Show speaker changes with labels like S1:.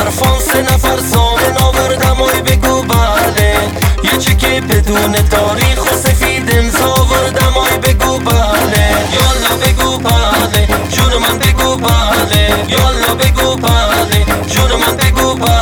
S1: حرفان 3 نفر زامن آوردم ای بگو بله، یه چکه بدون تاریخ و سفید امضا آوردم ای بگو بله، یالا بگو بله، جون من بگو بله، یالا بگو بله، جون من بگو بله.